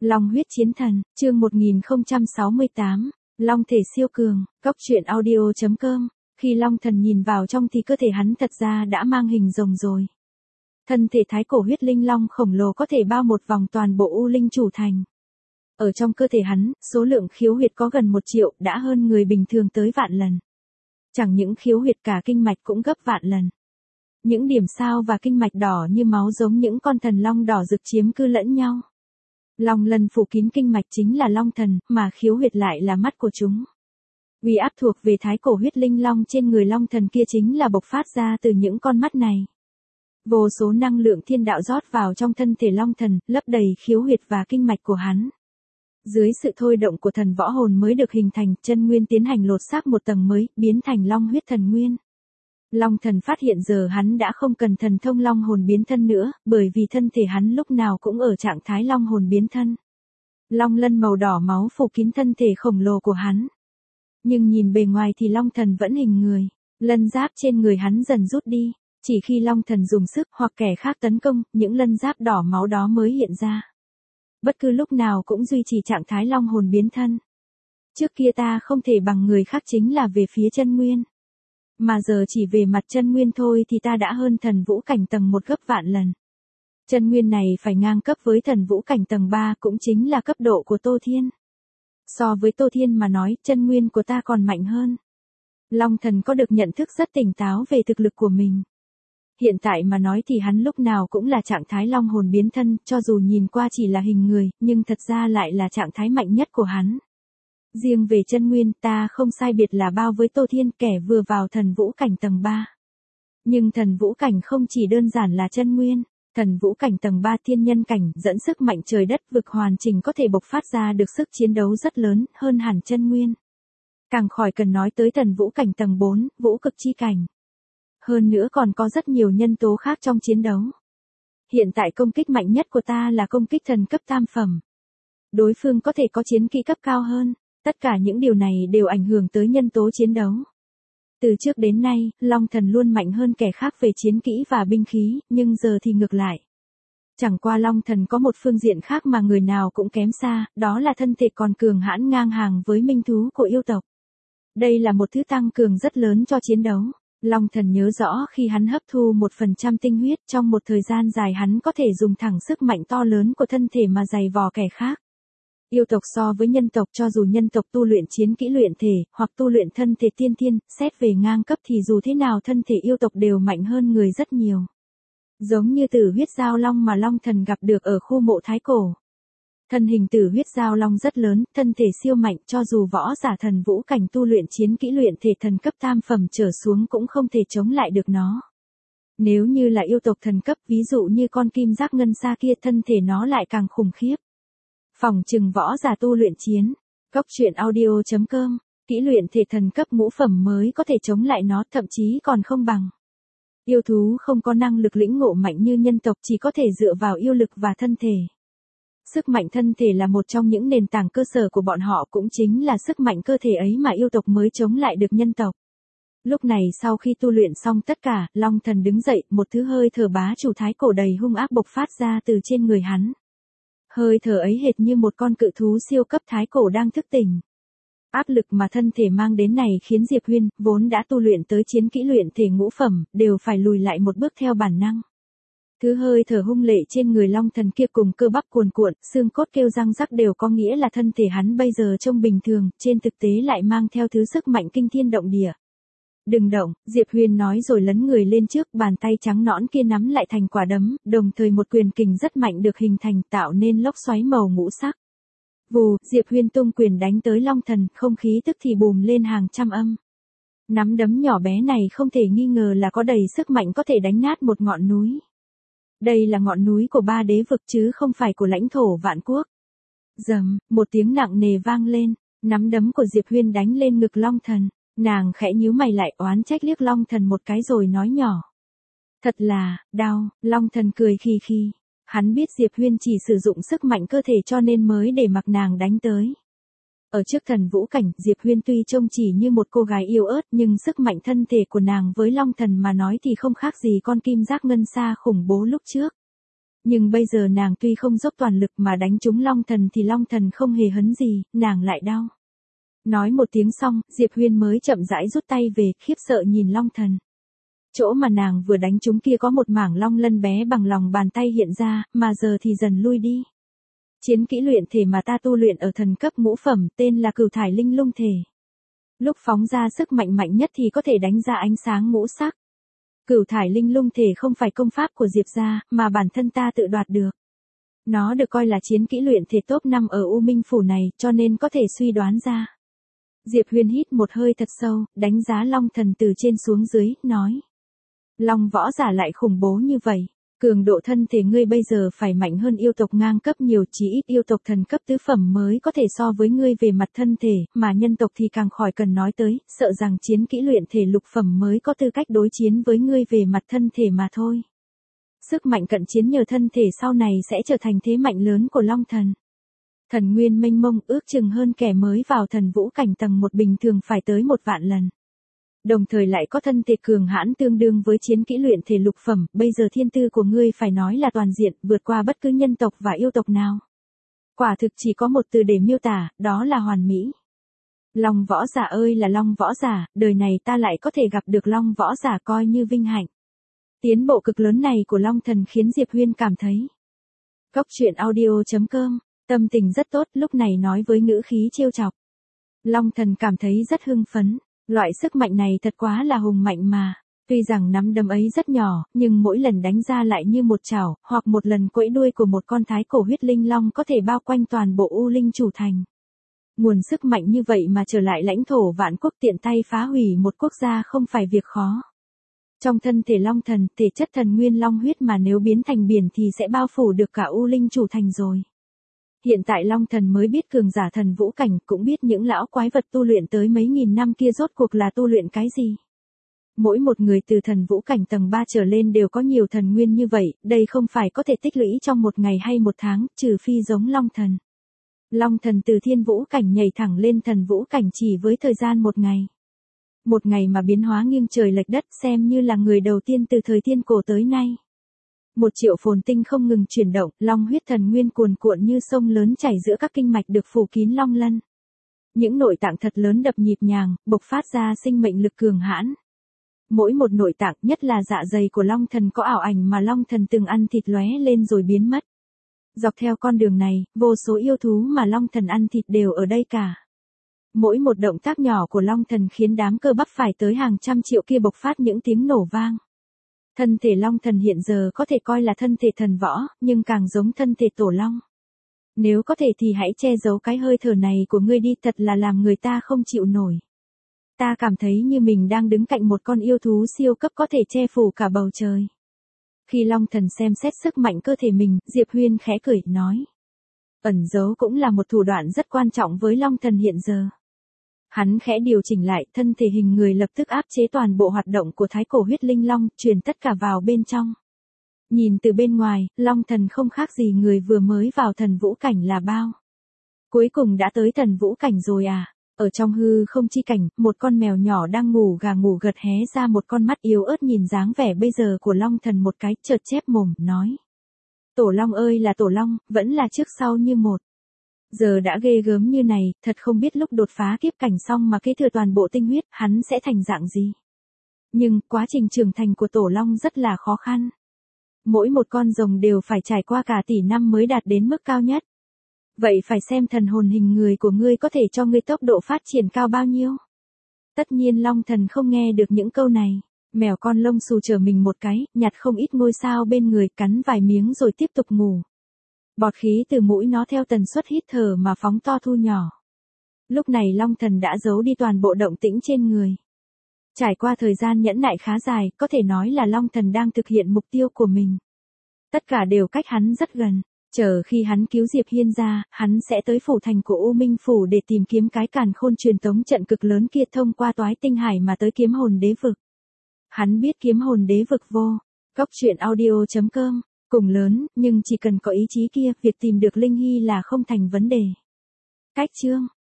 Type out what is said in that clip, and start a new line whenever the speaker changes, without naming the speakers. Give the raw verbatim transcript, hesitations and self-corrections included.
Long huyết chiến thần, chương một nghìn không trăm sáu mươi tám, Long thể siêu cường, Cốc truyện audio chấm com. Khi Long thần nhìn vào trong thì cơ thể hắn thật ra đã mang hình rồng rồi. Thân thể thái cổ huyết linh long khổng lồ có thể bao một vòng toàn bộ U Linh chủ thành. Ở trong cơ thể hắn, số lượng khiếu huyệt có gần một triệu, đã hơn người bình thường tới vạn lần. Chẳng những khiếu huyệt, cả kinh mạch cũng gấp vạn lần. Những điểm sao và kinh mạch đỏ như máu giống những con thần long đỏ rực chiếm cư lẫn nhau. Long lân phủ kín kinh mạch chính là long thần, mà khiếu huyệt lại là mắt của chúng. Uy áp thuộc về thái cổ huyết linh long trên người long thần kia chính là bộc phát ra từ những con mắt này. Vô số năng lượng thiên đạo rót vào trong thân thể long thần, lấp đầy khiếu huyệt và kinh mạch của hắn. Dưới sự thôi động của thần võ hồn mới được hình thành, chân nguyên tiến hành lột xác một tầng mới, biến thành long huyết thần nguyên. Long thần phát hiện giờ hắn đã không cần thần thông long hồn biến thân nữa, bởi vì thân thể hắn lúc nào cũng ở trạng thái long hồn biến thân. Long lân màu đỏ máu phủ kín thân thể khổng lồ của hắn. Nhưng nhìn bề ngoài thì long thần vẫn hình người, lân giáp trên người hắn dần rút đi, chỉ khi long thần dùng sức hoặc kẻ khác tấn công, những lân giáp đỏ máu đó mới hiện ra. Bất cứ lúc nào cũng duy trì trạng thái long hồn biến thân. Trước kia ta không thể bằng người khác chính là về phía chân nguyên. Mà giờ chỉ về mặt chân nguyên thôi thì ta đã hơn thần vũ cảnh tầng một gấp vạn lần. Chân nguyên này phải ngang cấp với thần vũ cảnh tầng ba, cũng chính là cấp độ của Tô Thiên. So với Tô Thiên mà nói, chân nguyên của ta còn mạnh hơn. Long thần có được nhận thức rất tỉnh táo về thực lực của mình. Hiện tại mà nói thì hắn lúc nào cũng là trạng thái long hồn biến thân, cho dù nhìn qua chỉ là hình người, nhưng thật ra lại là trạng thái mạnh nhất của hắn. Riêng về chân nguyên, ta không sai biệt là bao với Tô Thiên, kẻ vừa vào thần vũ cảnh tầng ba. Nhưng thần vũ cảnh không chỉ đơn giản là chân nguyên, thần vũ cảnh tầng ba thiên nhân cảnh dẫn sức mạnh trời đất vực hoàn chỉnh có thể bộc phát ra được sức chiến đấu rất lớn, hơn hẳn chân nguyên. Càng khỏi cần nói tới thần vũ cảnh tầng bốn, vũ cực chi cảnh. Hơn nữa còn có rất nhiều nhân tố khác trong chiến đấu. Hiện tại công kích mạnh nhất của ta là công kích thần cấp tam phẩm. Đối phương có thể có chiến kỹ cấp cao hơn. Tất cả những điều này đều ảnh hưởng tới nhân tố chiến đấu. Từ trước đến nay, long thần luôn mạnh hơn kẻ khác về chiến kỹ và binh khí, nhưng giờ thì ngược lại. Chẳng qua long thần có một phương diện khác mà người nào cũng kém xa, đó là thân thể còn cường hãn ngang hàng với minh thú của yêu tộc. Đây là một thứ tăng cường rất lớn cho chiến đấu. Long thần nhớ rõ khi hắn hấp thu một phần trăm tinh huyết, trong một thời gian dài hắn có thể dùng thẳng sức mạnh to lớn của thân thể mà giày vò kẻ khác. Yêu tộc so với nhân tộc, cho dù nhân tộc tu luyện chiến kỹ luyện thể, hoặc tu luyện thân thể tiên thiên, xét về ngang cấp thì dù thế nào thân thể yêu tộc đều mạnh hơn người rất nhiều. Giống như tử huyết giao long mà long thần gặp được ở khu mộ thái cổ. Thân hình tử huyết giao long rất lớn, thân thể siêu mạnh, cho dù võ giả thần vũ cảnh tu luyện chiến kỹ luyện thể thần cấp tam phẩm trở xuống cũng không thể chống lại được nó. Nếu như là yêu tộc thần cấp, ví dụ như con kim giác ngân sa kia, thân thể nó lại càng khủng khiếp. Phòng trừng võ giả tu luyện chiến, Cốc truyện audio chấm com, kỹ luyện thể thần cấp ngũ phẩm mới có thể chống lại nó, thậm chí còn không bằng. Yêu thú không có năng lực lĩnh ngộ mạnh như nhân tộc, chỉ có thể dựa vào yêu lực và thân thể. Sức mạnh thân thể là một trong những nền tảng cơ sở của bọn họ, cũng chính là sức mạnh cơ thể ấy mà yêu tộc mới chống lại được nhân tộc. Lúc này sau khi tu luyện xong tất cả, long thần đứng dậy, một thứ hơi thở bá chủ thái cổ đầy hung ác bộc phát ra từ trên người hắn. Hơi thở ấy hệt như một con cự thú siêu cấp thái cổ đang thức tỉnh. Áp lực mà thân thể mang đến này khiến Diệp Huyên, vốn đã tu luyện tới chiến kỹ luyện thể ngũ phẩm, đều phải lùi lại một bước theo bản năng. Thứ hơi thở hung lệ trên người long thần kia cùng cơ bắp cuồn cuộn, xương cốt kêu răng rắc đều có nghĩa là thân thể hắn bây giờ trông bình thường, trên thực tế lại mang theo thứ sức mạnh kinh thiên động địa. Đừng động, Diệp Huyền nói rồi lấn người lên trước, bàn tay trắng nõn kia nắm lại thành quả đấm, đồng thời một quyền kình rất mạnh được hình thành, tạo nên lốc xoáy màu ngũ sắc. Vù, Diệp Huyền tung quyền đánh tới long thần, không khí tức thì bùm lên hàng trăm âm. Nắm đấm nhỏ bé này không thể nghi ngờ là có đầy sức mạnh, có thể đánh nát một ngọn núi. Đây là ngọn núi của ba đế vực chứ không phải của lãnh thổ vạn quốc. Dầm, một tiếng nặng nề vang lên, nắm đấm của Diệp Huyền đánh lên ngực long thần. Nàng khẽ nhíu mày lại, oán trách liếc long thần một cái rồi nói nhỏ. Thật là, đau, long thần cười khì khì. Hắn biết Diệp Huyên chỉ sử dụng sức mạnh cơ thể cho nên mới để mặc nàng đánh tới. Ở trước thần vũ cảnh, Diệp Huyên tuy trông chỉ như một cô gái yếu ớt nhưng sức mạnh thân thể của nàng với long thần mà nói thì không khác gì con kim giác ngân sa khủng bố lúc trước. Nhưng bây giờ nàng tuy không dốc toàn lực mà đánh trúng Long Thần thì Long Thần không hề hấn gì, nàng lại đau. Nói một tiếng xong, Diệp Huyên mới chậm rãi rút tay về, khiếp sợ nhìn Long Thần. Chỗ mà nàng vừa đánh trúng kia có một mảng long lân bé bằng lòng bàn tay hiện ra, mà giờ thì dần lui đi. Chiến kỹ luyện thể mà ta tu luyện ở thần cấp ngũ phẩm tên là Cửu Thải Linh Lung Thể. Lúc phóng ra sức mạnh mạnh nhất thì có thể đánh ra ánh sáng ngũ sắc. Cửu Thải Linh Lung Thể không phải công pháp của Diệp gia, mà bản thân ta tự đoạt được. Nó được coi là chiến kỹ luyện thể top năm ở U Minh Phủ này, cho nên có thể suy đoán ra. Diệp Huyên hít một hơi thật sâu, đánh giá Long Thần từ trên xuống dưới, nói. Long võ giả lại khủng bố như vậy. Cường độ thân thể ngươi bây giờ phải mạnh hơn yêu tộc ngang cấp nhiều, chí ít yêu tộc thần cấp tứ phẩm mới có thể so với ngươi về mặt thân thể, mà nhân tộc thì càng khỏi cần nói tới, sợ rằng chiến kỹ luyện thể lục phẩm mới có tư cách đối chiến với ngươi về mặt thân thể mà thôi. Sức mạnh cận chiến nhờ thân thể sau này sẽ trở thành thế mạnh lớn của Long Thần. Thần nguyên mênh mông, ước chừng hơn kẻ mới vào thần vũ cảnh tầng một bình thường phải tới một vạn lần. Đồng thời lại có thân thể cường hãn tương đương với chiến kỹ luyện thể lục phẩm, bây giờ thiên tư của ngươi phải nói là toàn diện, vượt qua bất cứ nhân tộc và yêu tộc nào. Quả thực chỉ có một từ để miêu tả, đó là hoàn mỹ. Long võ giả ơi là Long võ giả, đời này ta lại có thể gặp được Long võ giả coi như vinh hạnh. Tiến bộ cực lớn này của Long Thần khiến Diệp Huyên cảm thấy. Góc truyện audio chấm com, tâm tình rất tốt, lúc này nói với ngữ khí trêu chọc. Long Thần cảm thấy rất hưng phấn. Loại sức mạnh này thật quá là hùng mạnh mà. Tuy rằng nắm đấm ấy rất nhỏ, nhưng mỗi lần đánh ra lại như một chảo, hoặc một lần quẫy đuôi của một con thái cổ huyết linh long có thể bao quanh toàn bộ U Linh chủ thành. Nguồn sức mạnh như vậy mà trở lại lãnh thổ vạn quốc tiện tay phá hủy một quốc gia không phải việc khó. Trong thân thể Long Thần, thể chất thần nguyên long huyết mà nếu biến thành biển thì sẽ bao phủ được cả U Linh chủ thành rồi. Hiện tại Long Thần mới biết cường giả thần vũ cảnh, cũng biết những lão quái vật tu luyện tới mấy nghìn năm kia rốt cuộc là tu luyện cái gì. Mỗi một người từ thần vũ cảnh tầng ba trở lên đều có nhiều thần nguyên như vậy, đây không phải có thể tích lũy trong một ngày hay một tháng, trừ phi giống Long Thần. Long Thần từ thiên vũ cảnh nhảy thẳng lên thần vũ cảnh chỉ với thời gian một ngày. Một ngày mà biến hóa nghiêng trời lệch đất, xem như là người đầu tiên từ thời thiên cổ tới nay. Một triệu phồn tinh không ngừng chuyển động, long huyết thần nguyên cuồn cuộn như sông lớn chảy giữa các kinh mạch được phủ kín long lân. Những nội tạng thật lớn đập nhịp nhàng, bộc phát ra sinh mệnh lực cường hãn. Mỗi một nội tạng, nhất là dạ dày của Long Thần có ảo ảnh mà Long Thần từng ăn thịt lóe lên rồi biến mất. Dọc theo con đường này, vô số yêu thú mà Long Thần ăn thịt đều ở đây cả. Mỗi một động tác nhỏ của Long Thần khiến đám cơ bắp phải tới hàng trăm triệu kia bộc phát những tiếng nổ vang. Thân thể Long Thần hiện giờ có thể coi là thân thể thần võ, nhưng càng giống thân thể tổ long. Nếu có thể thì hãy che giấu cái hơi thở này của ngươi đi, thật là làm người ta không chịu nổi. Ta cảm thấy như mình đang đứng cạnh một con yêu thú siêu cấp có thể che phủ cả bầu trời. Khi Long Thần xem xét sức mạnh cơ thể mình, Diệp Huyên khẽ cười, nói. Ẩn giấu cũng là một thủ đoạn rất quan trọng với Long Thần hiện giờ. Hắn khẽ điều chỉnh lại, thân thể hình người lập tức áp chế toàn bộ hoạt động của thái cổ huyết linh long, truyền tất cả vào bên trong. Nhìn từ bên ngoài, Long Thần không khác gì người vừa mới vào thần vũ cảnh là bao. Cuối cùng đã tới thần vũ cảnh rồi à? Ở trong hư không chi cảnh, một con mèo nhỏ đang ngủ gà ngủ gật hé ra một con mắt yếu ớt nhìn dáng vẻ bây giờ của Long Thần một cái, chợt chép mồm, nói. Tổ long ơi là tổ long, vẫn là trước sau như một. Giờ đã ghê gớm như này, thật không biết lúc đột phá kiếp cảnh xong mà kế thừa toàn bộ tinh huyết, hắn sẽ thành dạng gì. Nhưng, quá trình trưởng thành của tổ long rất là khó khăn. Mỗi một con rồng đều phải trải qua cả tỷ năm mới đạt đến mức cao nhất. Vậy phải xem thần hồn hình người của ngươi có thể cho ngươi tốc độ phát triển cao bao nhiêu. Tất nhiên Long Thần không nghe được những câu này. Mèo con lông xù trở mình một cái, nhặt không ít ngôi sao bên người, cắn vài miếng rồi tiếp tục ngủ. Bọt khí từ mũi nó theo tần suất hít thở mà phóng to thu nhỏ. Lúc này Long Thần đã giấu đi toàn bộ động tĩnh trên người. Trải qua thời gian nhẫn nại khá dài, có thể nói là Long Thần đang thực hiện mục tiêu của mình. Tất cả đều cách hắn rất gần. Chờ khi hắn cứu Diệp Hiên ra, hắn sẽ tới phủ thành của U Minh Phủ để tìm kiếm cái càn khôn truyền tống trận cực lớn kia thông qua toái tinh hải mà tới kiếm hồn đế vực. Hắn biết kiếm hồn đế vực vô. Góc truyện audio chấm com. Cùng lớn, nhưng chỉ cần có ý chí kia, việc tìm được Linh Hy là không thành vấn đề. Cách chương